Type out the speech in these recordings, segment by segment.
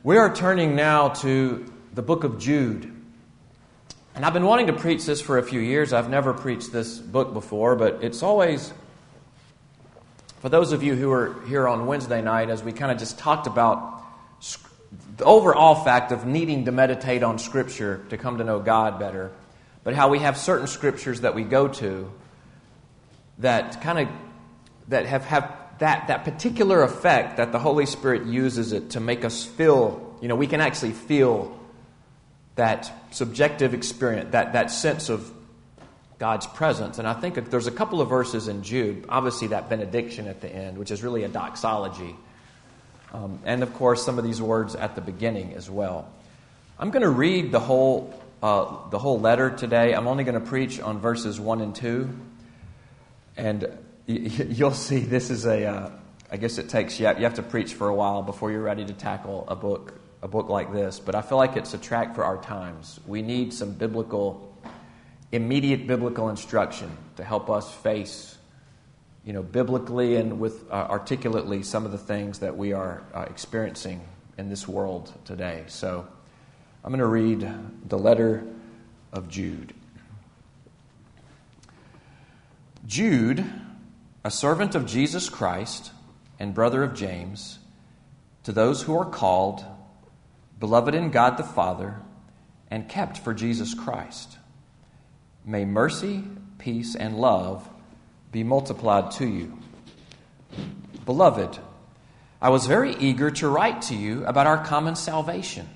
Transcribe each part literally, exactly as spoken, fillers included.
We are turning now to the book of Jude. And I've been wanting to preach this for a few years. I've never preached this book before, but it's always, for those of you who are here on Wednesday night, as we kind of just talked about the overall fact of needing to meditate on Scripture to come to know God better, but how we have certain Scriptures that we go to that kind of, that have, have that, that particular effect that the Holy Spirit uses it to make us feel, you know, we can actually feel that subjective experience, that, that sense of God's presence. And I think there's a couple of verses in Jude, obviously that benediction at the end, which is really a doxology. Um, and of course, some of these words at the beginning as well. I'm going to read the whole uh, the whole letter today. I'm only going to preach on verses one and two. And y- you'll see this is a, uh, I guess it takes, you have, you have to preach for a while before you're ready to tackle a book a book like this, but I feel like it's a track for our times. We need some biblical, immediate biblical instruction to help us face, you know, biblically and with uh, articulately some of the things that we are uh, experiencing in this world today. So I'm going to read the letter of Jude. Jude, a servant of Jesus Christ and brother of James, to those who are called, beloved in God the Father, and kept for Jesus Christ. May mercy, peace, and love be multiplied to you. Beloved, I was very eager to write to you about our common salvation.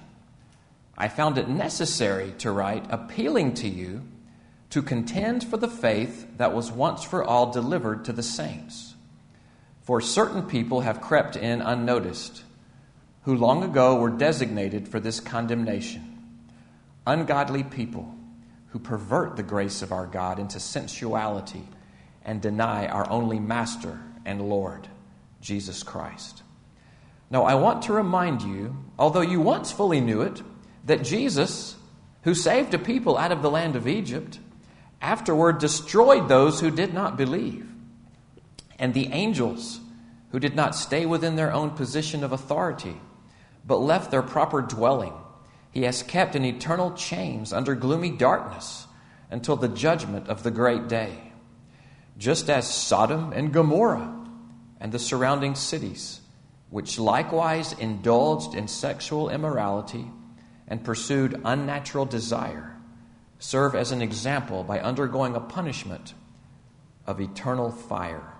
I found it necessary to write appealing to you to contend for the faith that was once for all delivered to the saints. For certain people have crept in unnoticed, who long ago were designated for this condemnation. Ungodly people who pervert the grace of our God into sensuality and deny our only Master and Lord, Jesus Christ. Now, I want to remind you, although you once fully knew it, that Jesus, who saved a people out of the land of Egypt, afterward destroyed those who did not believe. And the angels who did not stay within their own position of authority, but left their proper dwelling, he has kept in eternal chains under gloomy darkness until the judgment of the great day. Just as Sodom and Gomorrah and the surrounding cities, which likewise indulged in sexual immorality and pursued unnatural desire, serve as an example by undergoing a punishment of eternal fire.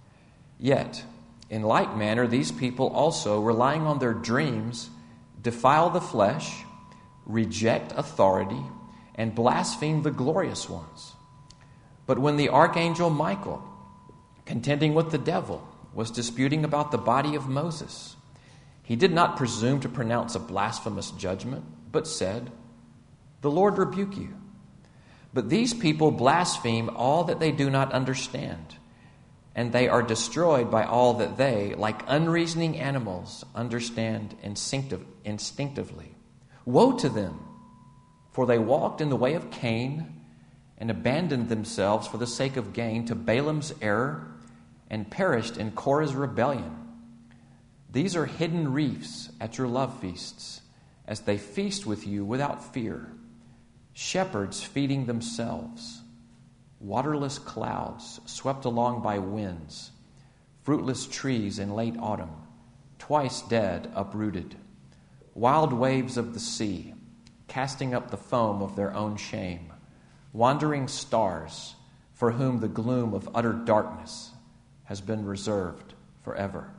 Yet, in like manner, these people also, relying on their dreams, defile the flesh, reject authority, and blaspheme the glorious ones. But when the archangel Michael, contending with the devil, was disputing about the body of Moses, he did not presume to pronounce a blasphemous judgment, but said, "The Lord rebuke you." But these people blaspheme all that they do not understand, and they are destroyed by all that they, like unreasoning animals, understand instinctive, instinctively. Woe to them, for they walked in the way of Cain and abandoned themselves for the sake of gain to Balaam's error and perished in Korah's rebellion. These are hidden reefs at your love feasts, as they feast with you without fear, shepherds feeding themselves. Waterless clouds swept along by winds, fruitless trees in late autumn, twice dead, uprooted, wild waves of the sea, casting up the foam of their own shame, wandering stars for whom the gloom of utter darkness has been reserved forever.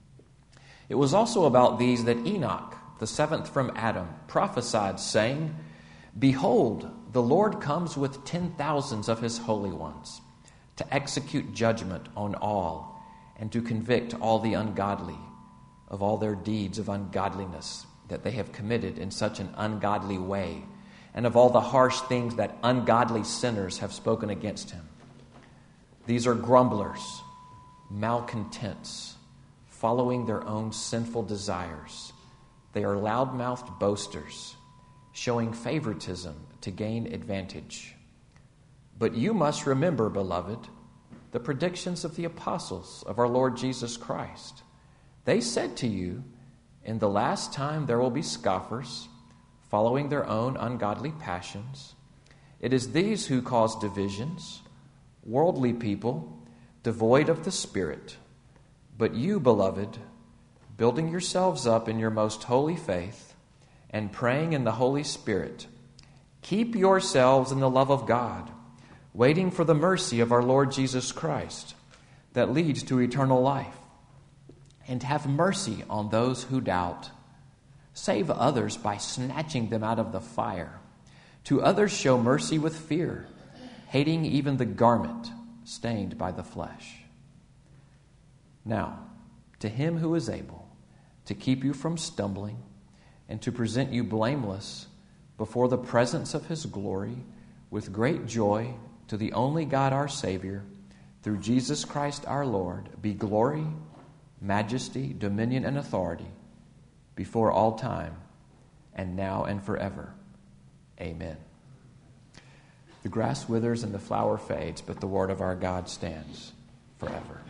It was also about these that Enoch, the seventh from Adam, prophesied, saying, "Behold, the Lord comes with ten thousands of his holy ones to execute judgment on all and to convict all the ungodly of all their deeds of ungodliness that they have committed in such an ungodly way, and of all the harsh things that ungodly sinners have spoken against him. These are grumblers, malcontents, following their own sinful desires. They are loud-mouthed boasters, showing favoritism to gain advantage. But you must remember, beloved, the predictions of the apostles of our Lord Jesus Christ. They said to you, in the last time there will be scoffers, following their own ungodly passions. It is these who cause divisions, worldly people, devoid of the Spirit. But you, beloved, building yourselves up in your most holy faith and praying in the Holy Spirit, keep yourselves in the love of God, waiting for the mercy of our Lord Jesus Christ that leads to eternal life. And have mercy on those who doubt. Save others by snatching them out of the fire. To others show mercy with fear, hating even the garment stained by the flesh. Now, to him who is able to keep you from stumbling and to present you blameless before the presence of his glory with great joy, to the only God our Savior, through Jesus Christ our Lord, be glory, majesty, dominion, and authority before all time, and now and forever. Amen. The grass withers and the flower fades, but the word of our God stands forever.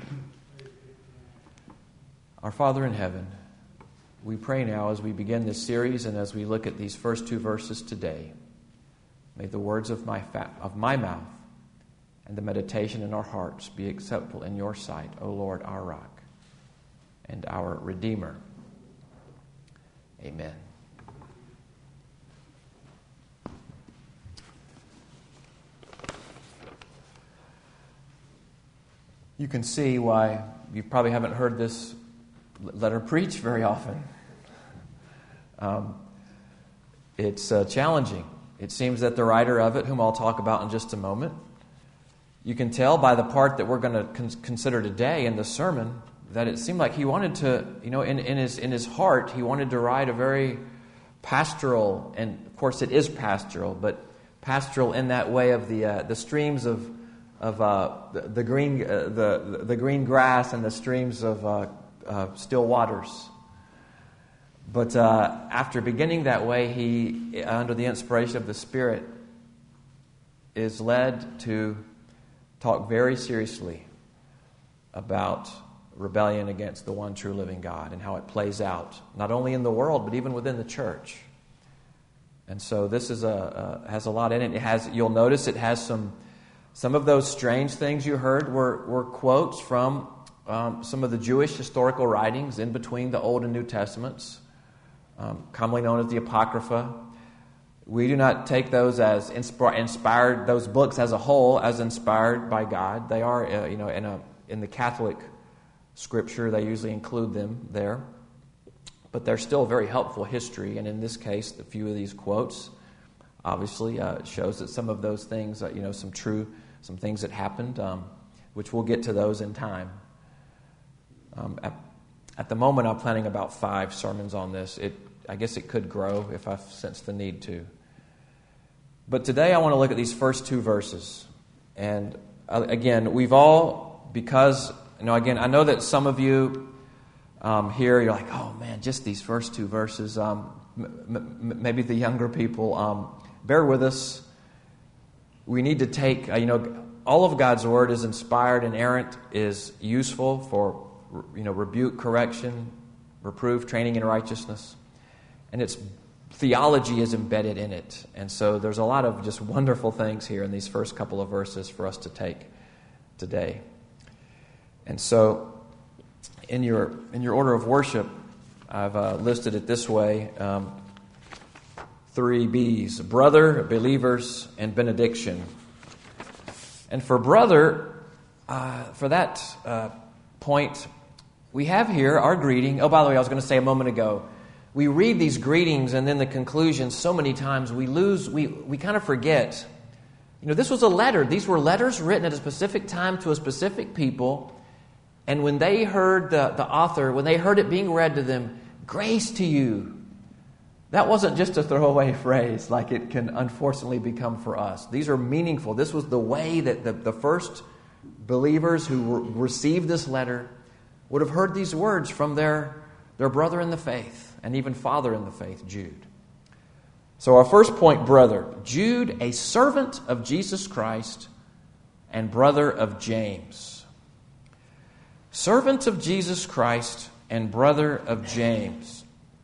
Our Father in heaven, we pray now as we begin this series and as we look at these first two verses today, may the words of my fa- of my mouth and the meditation in our hearts be acceptable in your sight, O Lord, our rock and our Redeemer. Amen. You can see why you probably haven't heard this letter preached very often. Um, it's uh, challenging. It seems that the writer of it, whom I'll talk about in just a moment, you can tell by the part that we're going to con- consider today in the sermon that it seemed like he wanted to, you know, in, in his in his heart, he wanted to write a very pastoral, and of course it is pastoral, but pastoral in that way of the uh, the streams of of uh, the, the green uh, the the green grass and the streams of uh, uh, still waters. But uh, after beginning that way, he, under the inspiration of the Spirit, is led to talk very seriously about rebellion against the one true living God and how it plays out, not only in the world, but even within the church. And so this is a, a has a lot in it. It has, you'll notice it has some some of those strange things you heard were, were quotes from um, some of the Jewish historical writings in between the Old and New Testaments, um, commonly known as the Apocrypha. We do not take those as insp- inspired, those books as a whole, as inspired by God. They are, uh, you know, in a in the Catholic Scripture, they usually include them there. But they're still very helpful history, and in this case, a few of these quotes obviously uh, shows that some of those things, uh, you know, some true, some things that happened, um, which we'll get to those in time. Um, at, at the moment, I'm planning about five sermons on this. It, I guess it could grow if I sense the need to. But today I want to look at these first two verses. And uh, again, we've all, because, you know, again, I know that some of you um, here, you're like, oh man, just these first two verses. Um, m- m- maybe the younger people, um, bear with us. We need to take, uh, you know, all of God's Word is inspired, inerrant, is useful for, you know, rebuke, correction, reproof, training in righteousness. And its theology is embedded in it. And so there's a lot of just wonderful things here in these first couple of verses for us to take today. And so in your in your order of worship, I've uh, listed it this way. Um, three B's: brother, believers, and benediction. And for brother, uh, for that uh, point, we have here our greeting. Oh, by the way, I was going to say a moment ago, we read these greetings and then the conclusions so many times we lose, we, we kind of forget. You know, this was a letter. These were letters written at a specific time to a specific people. And when they heard the, the author, when they heard it being read to them, grace to you. That wasn't just a throwaway phrase like it can unfortunately become for us. These are meaningful. This was the way that the, the first believers who re- received this letter would have heard these words from their, their brother in the faith and even father in the faith, Jude. So our first point, brother. Jude, a servant of Jesus Christ and brother of James. Servant of Jesus Christ and brother of James.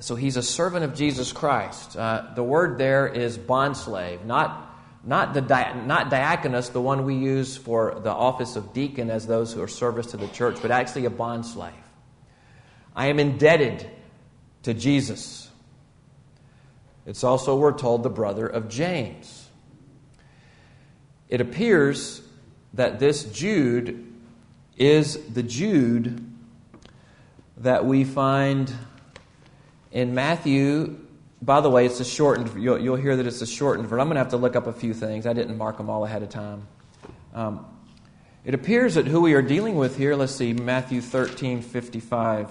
So he's a servant of Jesus Christ. Uh, the word there is bondslave, not not the di- not diaconus, the one we use for the office of deacon as those who are service to the church, but actually a bondslave. I am indebted to Jesus. It's also, we're told, the brother of James. It appears that this Jude is the Jude that we find in Matthew. By the way, it's a shortened, you'll, you'll hear that it's a shortened version. I'm going to have to look up a few things. I didn't mark them all ahead of time. Um, it appears that who we are dealing with here, let's see, Matthew thirteen fifty-five.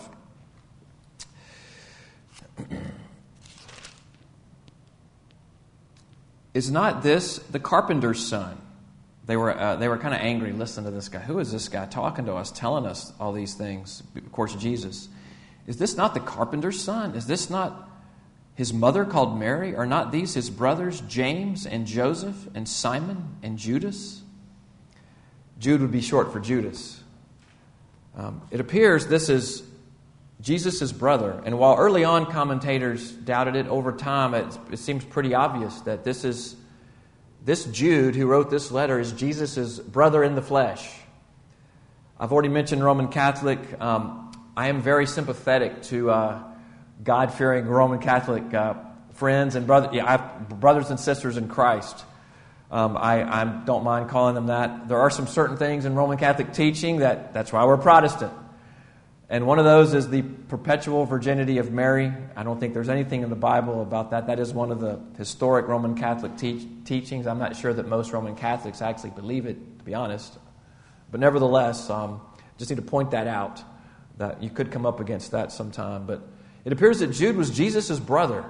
Is not this the carpenter's son? They were uh, they were kind of angry. Listen to this guy. Who is this guy talking to us, telling us all these things? Of course, Jesus. Is this not the carpenter's son? Is this not his mother called Mary? Are not these his brothers, James and Joseph and Simon and Judas? Jude would be short for Judas. Um, it appears this is Jesus' brother. And while early on commentators doubted it, over time it, it seems pretty obvious that this is this Jude who wrote this letter is Jesus' brother in the flesh. I've already mentioned Roman Catholic. Um, I am very sympathetic to uh, God-fearing Roman Catholic uh, friends and brother, yeah, I have brothers and sisters in Christ. Um, I, I don't mind calling them that. There are some certain things in Roman Catholic teaching that that's why we're Protestant. And one of those is the perpetual virginity of Mary. I don't think there's anything in the Bible about that. That is one of the historic Roman Catholic te- teachings. I'm not sure that most Roman Catholics actually believe it, to be honest. But nevertheless, um, just need to point that out, that you could come up against that sometime. But it appears that Jude was Jesus' brother.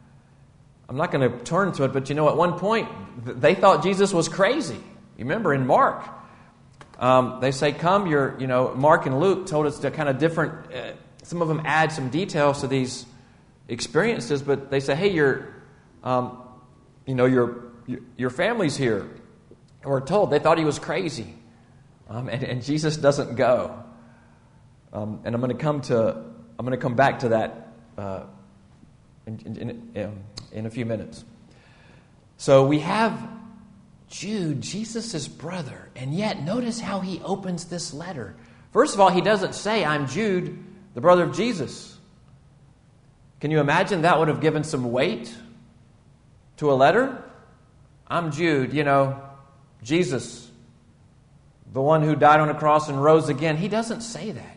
I'm not going to turn to it, but you know, at one point, they thought Jesus was crazy. You remember in Mark, Um, they say, come, you're, you know, Mark and Luke told us they're kind of different. Uh, some of them add some details to these experiences, but they say, hey, you're, um, you know, your, your family's here. And we're told they thought he was crazy. Um, and, and Jesus doesn't go. Um, and I'm going to come to, I'm going to come back to that, uh, in, in, in, in a few minutes. So we have Jude, Jesus' brother, and yet notice how he opens this letter. First of all, he doesn't say, I'm Jude, the brother of Jesus. Can you imagine that would have given some weight to a letter? I'm Jude, you know, Jesus, the one who died on a cross and rose again. He doesn't say that.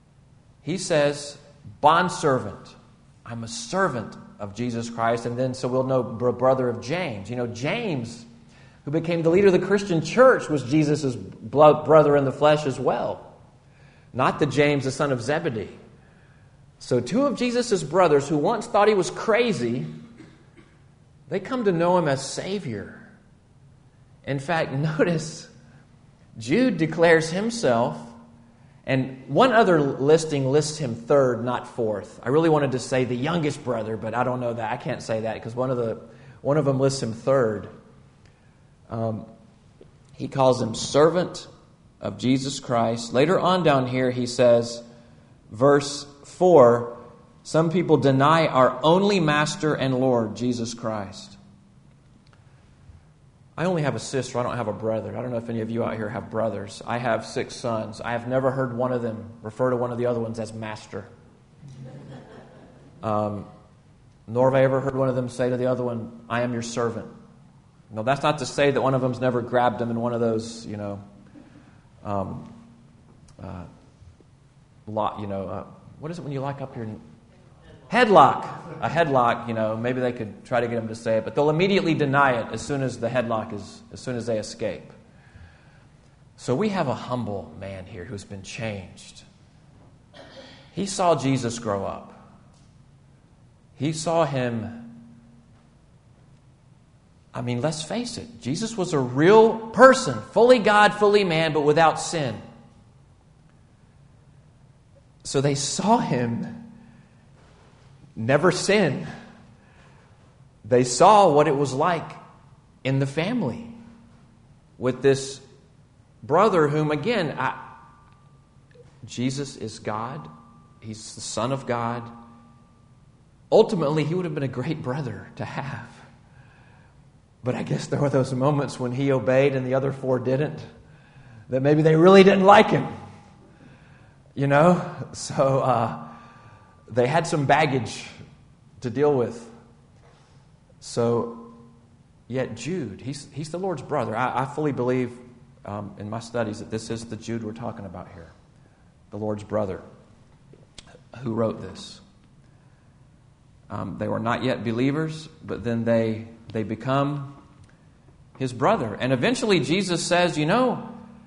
He says, bondservant. I'm a servant of Jesus Christ, and then so we'll know brother of James. You know, James, who became the leader of the Christian church, was Jesus' brother in the flesh as well. Not the James, the son of Zebedee. So two of Jesus' brothers who once thought he was crazy, they come to know him as Savior. In fact, notice, Jude declares himself, and one other listing lists him third, not fourth. I really wanted to say the youngest brother, but I don't know that. I can't say that because one of the one of them lists him third. Um, he calls him servant of Jesus Christ. Later on down here, he says, verse four, some people deny our only Master and Lord, Jesus Christ. I only have a sister. I don't have a brother. I don't know if any of you out here have brothers. I have six sons. I have never heard one of them refer to one of the other ones as master. Um, nor have I ever heard one of them say to the other one, I am your servant. No, that's not to say that one of them's never grabbed him in one of those, you know, um, uh, lock, you know, uh, what is it when you lock up your headlock? A headlock, you know, maybe they could try to get him to say it, but they'll immediately deny it as soon as the headlock is, as soon as they escape. So we have a humble man here who's been changed. He saw Jesus grow up. He saw him. I mean, let's face it. Jesus was a real person, fully God, fully man, but without sin. So they saw him never sin. They saw what it was like in the family with this brother whom, again, I, Jesus is God. He's the Son of God. ultimately, he would have been a great brother to have. But I guess there were those moments when he obeyed and the other four didn't, that maybe they really didn't like him. You know? So uh, they had some baggage to deal with. So, yet Jude, he's, he's the Lord's brother. I, I fully believe um, in my studies that this is the Jude we're talking about here. The Lord's brother who wrote this. Um, they were not yet believers, but then they they become his brother. And eventually Jesus says, you know,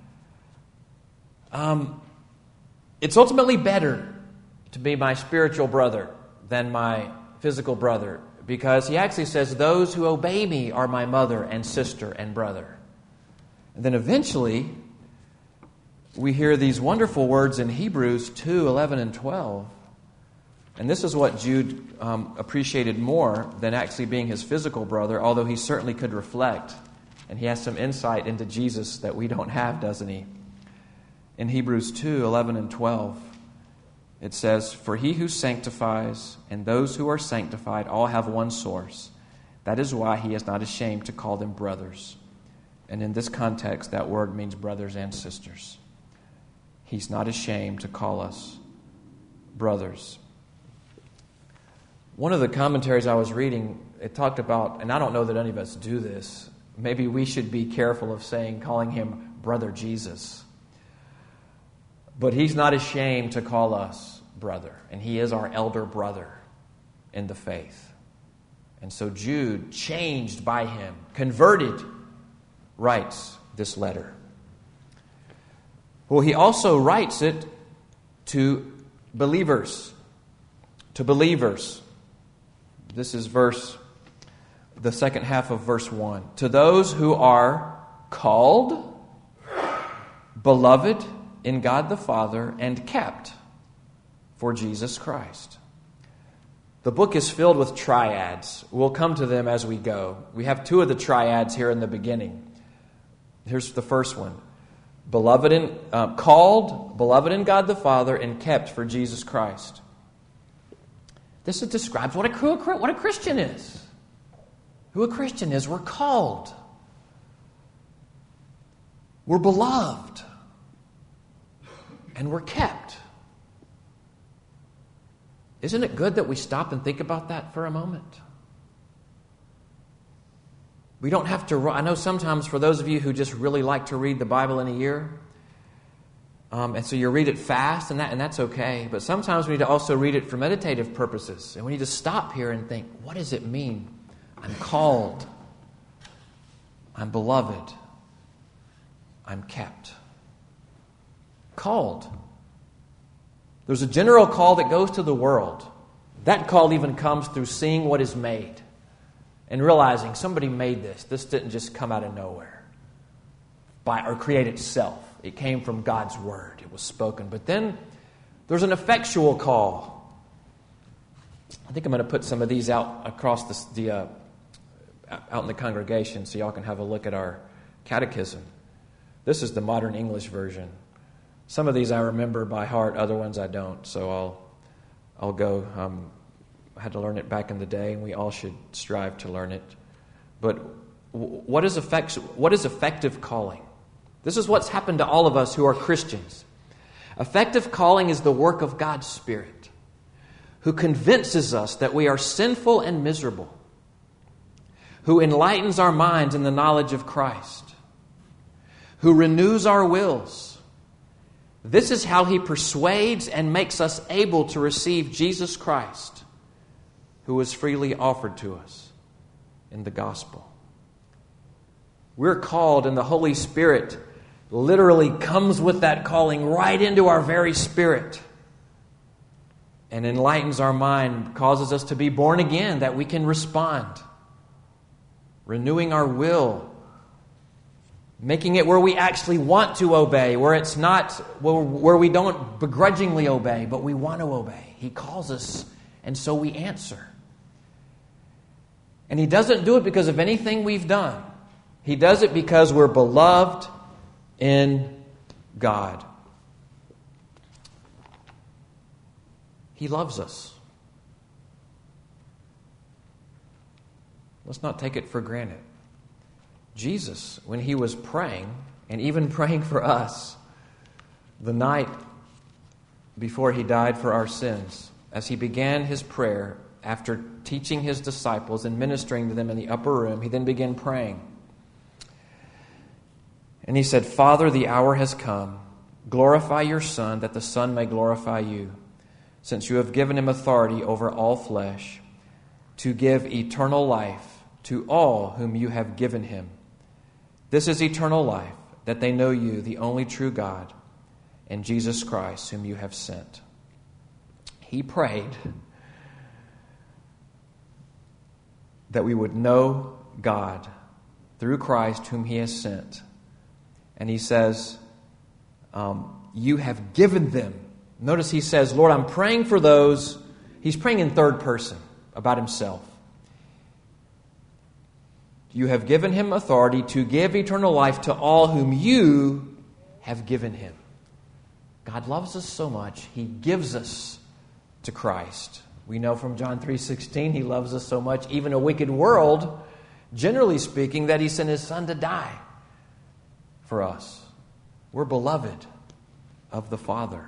um, it's ultimately better to be my spiritual brother than my physical brother, because he actually says, those who obey me are my mother and sister and brother. And then eventually, we hear these wonderful words in Hebrews two, eleven, and twelve. And this is what Jude um, appreciated more than actually being his physical brother, although he certainly could reflect. And he has some insight into Jesus that we don't have, doesn't he? In Hebrews two, eleven, and twelve, it says, for he who sanctifies and those who are sanctified all have one source. That is why he is not ashamed to call them brothers. And in this context, that word means brothers and sisters. He's not ashamed to call us brothers. One of the commentaries I was reading, it talked about, and I don't know that any of us do this, maybe we should be careful of saying, calling him Brother Jesus. But he's not ashamed to call us brother, and he is our elder brother in the faith. And so Jude, changed by him, converted, writes this letter. Well, he also writes it to believers. To believers. This is verse, the second half of verse one. To those who are called, beloved in God the Father, and kept for Jesus Christ. The book is filled with triads. We'll come to them as we go. We have two of the triads here in the beginning. Here's the first one. Beloved in, uh, called, beloved in God the Father, and kept for Jesus Christ. This describes what a, what a Christian is. Who a Christian is. We're called. We're beloved. And we're kept. Isn't it good that we stop and think about that for a moment? We don't have to... I know sometimes for those of you who just really like to read the Bible in a year, Um, and so you read it fast, and that and that's okay. But sometimes we need to also read it for meditative purposes. And we need to stop here and think, what does it mean? I'm called. I'm beloved. I'm kept. Called. There's a general call that goes to the world. That call even comes through seeing what is made and realizing somebody made this. This didn't just come out of nowhere by or create itself. It came from God's word. It was spoken. But then there's an effectual call. I think I'm going to put some of these out across the, the uh, out in the congregation so y'all can have a look at our catechism. This is the modern English version. Some of these I remember by heart, other ones I don't. So I'll I'll go. Um, I had to learn it back in the day, and we all should strive to learn it. But what is effect, what is effective calling? This is what's happened to all of us who are Christians. Effective calling is the work of God's Spirit, who convinces us that we are sinful and miserable, who enlightens our minds in the knowledge of Christ, who renews our wills. This is how He persuades and makes us able to receive Jesus Christ, who was freely offered to us in the gospel. We're called, and the Holy Spirit literally comes with that calling right into our very spirit and enlightens our mind, causes us to be born again, that we can respond, renewing our will, making it where we actually want to obey, where it's not, where we don't begrudgingly obey, but we want to obey. He calls us, and so we answer. And He doesn't do it because of anything we've done. He does it because we're beloved in God. He loves us. Let's not take it for granted. Jesus, when he was praying, and even praying for us, the night before he died for our sins, as he began his prayer after teaching his disciples and ministering to them in the upper room, he then began praying. And he said, Father, the hour has come. Glorify your Son, that the Son may glorify you, since you have given him authority over all flesh, to give eternal life to all whom you have given him. This is eternal life, that they know you, the only true God, and Jesus Christ, whom you have sent. He prayed that we would know God through Christ, whom he has sent. And he says, um, you have given them. Notice he says, Lord, I'm praying for those. He's praying in third person about himself. You have given him authority to give eternal life to all whom you have given him. God loves us so much, he gives us to Christ. We know from John three sixteen, he loves us so much, even a wicked world, generally speaking, that he sent his Son to die for us. We're beloved of the Father.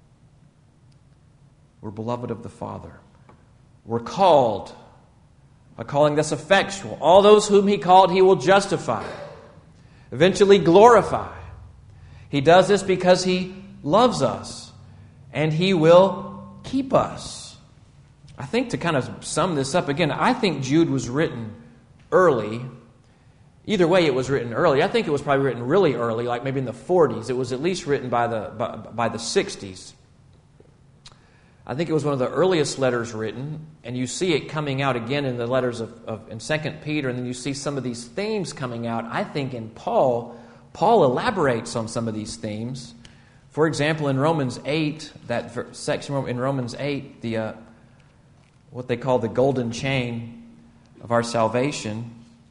We're beloved of the Father. We're called, a calling that's effectual. All those whom he called, he will justify, eventually glorify. He does this because he loves us, and he will keep us. I think to kind of sum this up again, I think Jude was written early. Either way, it was written early. I think it was probably written really early, like maybe in the forties. It was at least written by the by, by the sixties. I think it was one of the earliest letters written, and you see it coming out again in the letters of, of in Second Peter, and then you see some of these themes coming out. I think in Paul, Paul elaborates on some of these themes. For example, in Romans eight, that section in Romans eight, the uh, what they call the golden chain of our salvation.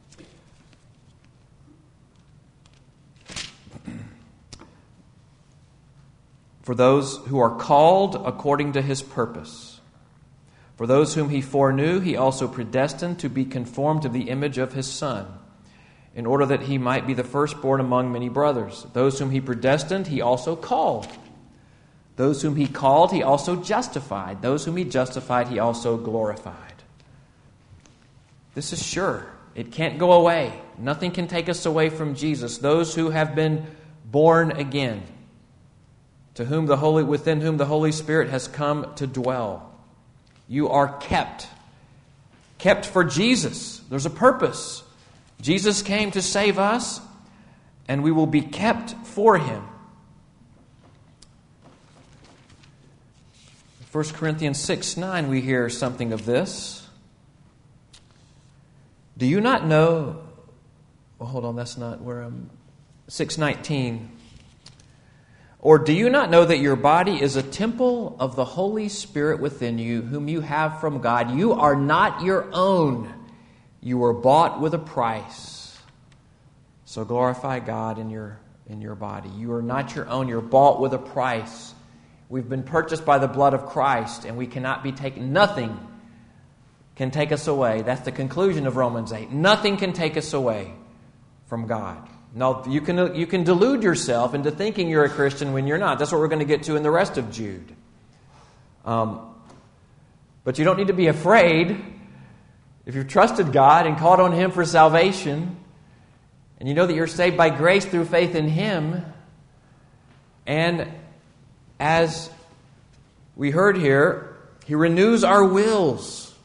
For those who are called according to his purpose. For those whom he foreknew, he also predestined to be conformed to the image of his Son, in order that he might be the firstborn among many brothers. Those whom he predestined, he also called. Those whom he called, he also justified. Those whom he justified, he also glorified. This is sure. It can't go away. Nothing can take us away from Jesus. Those who have been born again, to whom the Holy, within whom the Holy Spirit has come to dwell. You are kept. Kept for Jesus. There's a purpose. Jesus came to save us, and we will be kept for him. First Corinthians six nine, we hear something of this. Do you not know... Well, hold on, that's not where I'm... six nineteen. Or do you not know that your body is a temple of the Holy Spirit within you, whom you have from God? You are not your own. You were bought with a price. So glorify God in your, in your body. You are not your own. You're bought with a price. We've been purchased by the blood of Christ, and we cannot be taken. Nothing can take us away. That's the conclusion of Romans eight. Nothing can take us away from God. No, you can you can delude yourself into thinking you're a Christian when you're not. That's what we're going to get to in the rest of Jude. Um, but you don't need to be afraid. If you've trusted God and called on him for salvation, and you know that you're saved by grace through faith in him, and as we heard here, he renews our wills.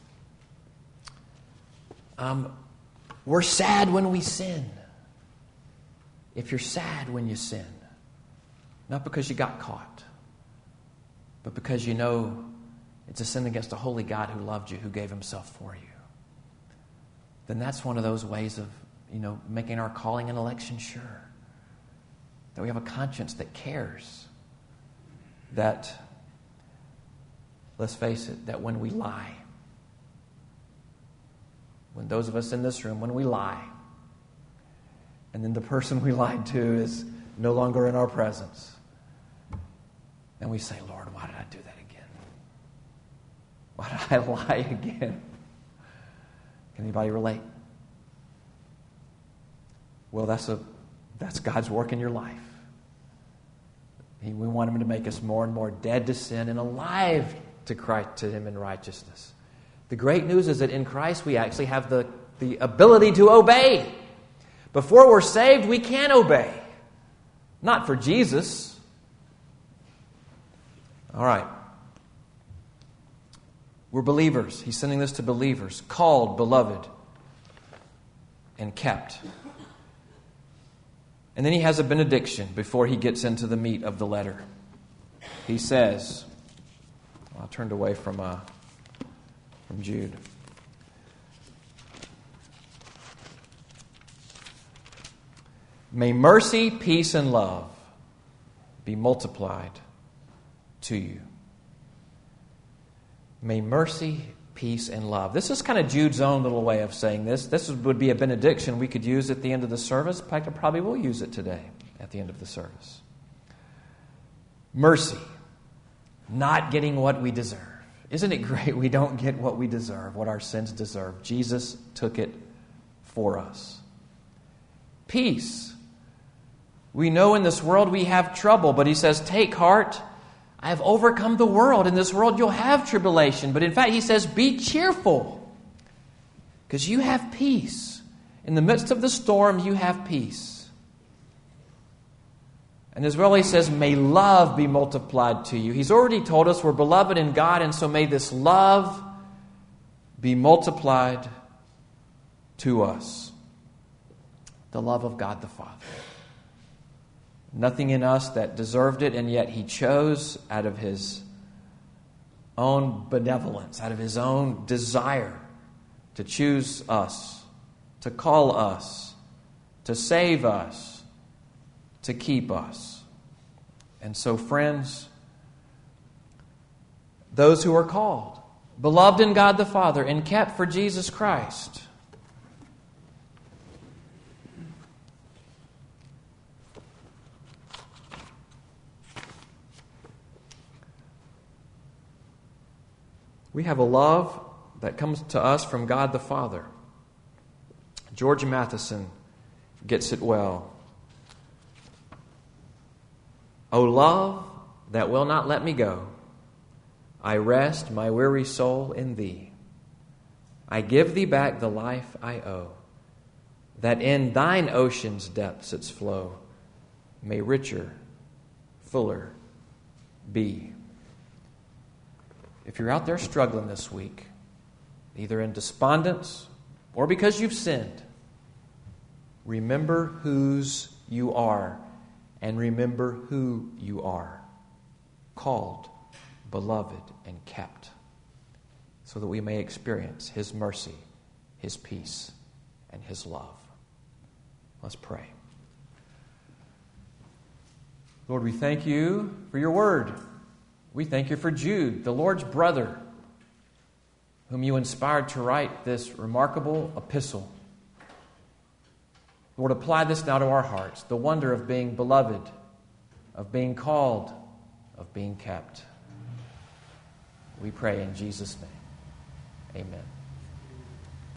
Um, we're sad when we sin. If you're sad when you sin, not because you got caught, but because you know it's a sin against a holy God who loved you, who gave himself for you, then that's one of those ways of, you know, making our calling and election sure. That we have a conscience that cares. That, let's face it, that when we lie, when those of us in this room, when we lie, and then the person we lied to is no longer in our presence, and we say, Lord, why did I do that again? Why did I lie again? Can anybody relate? Well, that's a that's God's work in your life. He, we want Him to make us more and more dead to sin and alive to Christ, to Him in righteousness. The great news is that in Christ we actually have the, the ability to obey. Before we're saved, we can't obey. Not for Jesus. All right. We're believers. He's sending this to believers. Called, beloved, and kept. And then he has a benediction before he gets into the meat of the letter. He says, well, I turned away from, uh, from Jude. May mercy, peace, and love be multiplied to you. May mercy, peace, and love. This is kind of Jude's own little way of saying this. This would be a benediction we could use at the end of the service. In fact, I probably will use it today at the end of the service. Mercy. Not getting what we deserve. Isn't it great we don't get what we deserve, what our sins deserve? Jesus took it for us. Peace. We know in this world we have trouble, but he says, take heart. I have overcome the world. In this world you'll have tribulation. But in fact, he says, be cheerful. Because you have peace. In the midst of the storm, you have peace. And as well, he says, may love be multiplied to you. He's already told us we're beloved in God, and so may this love be multiplied to us. The love of God the Father. Nothing in us that deserved it, and yet he chose out of his own benevolence, out of his own desire to choose us, to call us, to save us, to keep us. And so, friends, those who are called, beloved in God the Father, and kept for Jesus Christ, we have a love that comes to us from God the Father. George Matheson gets it well. O love that will not let me go, I rest my weary soul in thee. I give thee back the life I owe, that in thine ocean's depths its flow may richer, fuller be. If you're out there struggling this week, either in despondence or because you've sinned, remember whose you are and remember who you are. Called, beloved, and kept, so that we may experience His mercy, His peace, and His love. Let's pray. Lord, we thank you for your word. We thank you for Jude, the Lord's brother, whom you inspired to write this remarkable epistle. Lord, apply this now to our hearts, the wonder of being beloved, of being called, of being kept. We pray in Jesus' name. Amen.